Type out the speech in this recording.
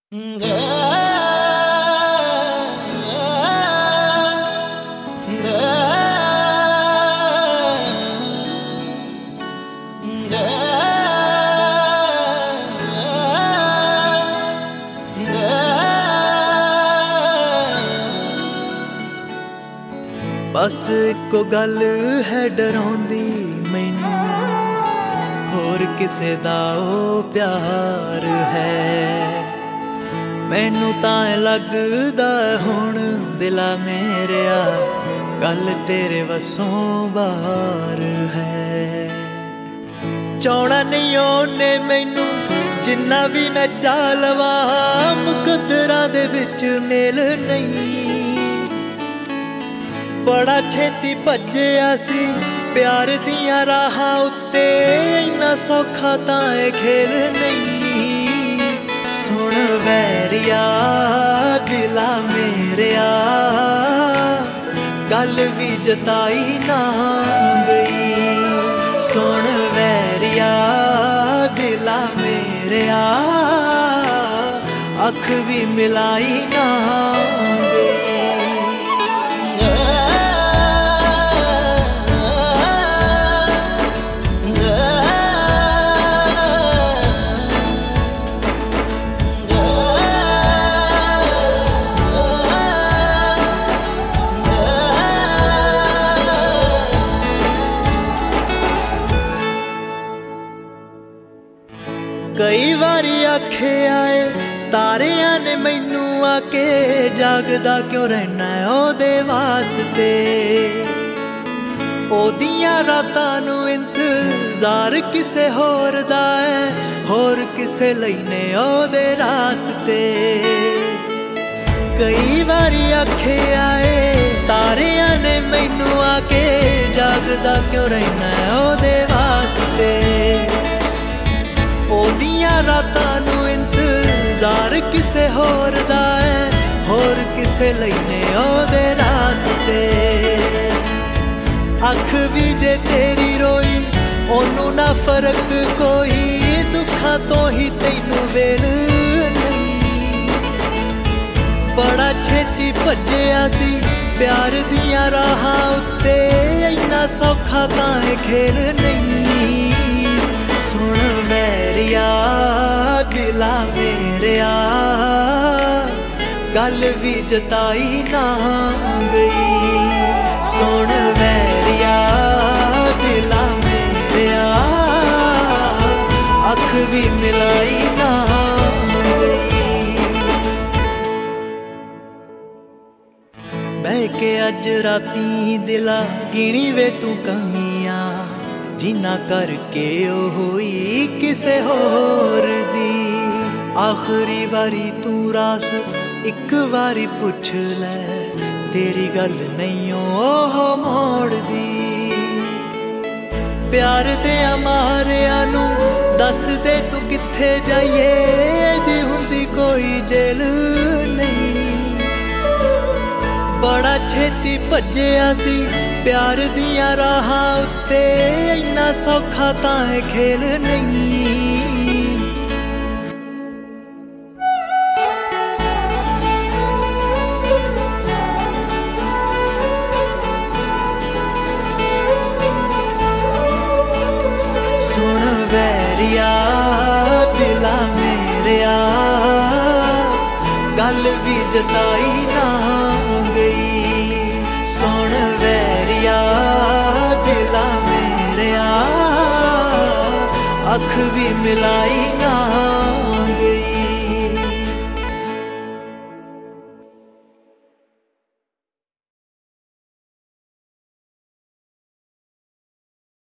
बस इको गल है डराउंदी मैनू, होर किसे दा ओ प्यार है। मैनू तां लगदा हुण दिला मेरेया गल तेरे वसों बाहर है। चाहना नहीं ओने मैनू जिन्ना भी मैं चा लवा, मुकद्दरां दे विच मेल नहीं। बड़ा छेती भज्जिया सी प्यार दियां राहां उत्ते, इन्ना सौखा तां ए खेल नहीं। सुन वैरिया दिला मेरेया गल भी जताई ना गई। सुन वैरिया दिला मेरेया अख भी मिलाई ना गई। कई बारी आखे आए तारियां ने मैनू आके, जागदा क्यों रहना है ओदे वास्ते। ओदियां रातां नू इंतजार किसे होर दा है, होर किसे लईने ओदे रास्ते। कई बारी आखे आए तारियां ने मैनू आके, जागदा क्यों रहना है ओदे वास्ते। ओदियां रातां नू इंतजार किसे होर दा है, होर किसे लईने ओदे रास्ते। अख भी जे तेरी रोई ओनू ना फर्क कोई, दुखां तो ही तैनू वेल नहीं। बड़ा छेती भज्जिया सी प्यार दियां राहां उत्ते, इन्ना सौखा तां ए खेल नहीं। सुन वैरिया दिला मेरेया गल भी जताई ना गई। सुन वैरिया दिला मेरेया अख भी मिलाई ना गई। बह के अज राती दिला गिणी वे तू कमियां, जिन्ना करके ओ होई किसे होर दी। आखिरी वारी तू रास एक वारी पुछ ले, तेरी गल नहीं ओह मोड़ दी। प्यार दे मारिया नू दस दे तू किथे जाइए, दी हुंदी कोई जेल नहीं। बड़ा छेती भज्जिया सी प्यार दियां राहां उत्ते, इन्ना सौखा तां ए खेल नहीं। सुन वैरिया दिला मेरेया गल भी जताई ना गई। सुन वैरिया दिला मेरेया अख भी मिलाई ना